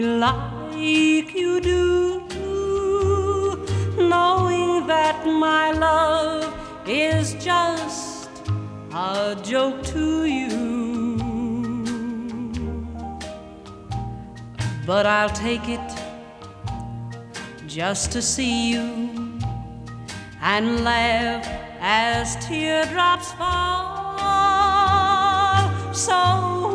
like you do, knowing that my love is just a joke to you. But I'll take it just to see you and laugh as teardrops fall. So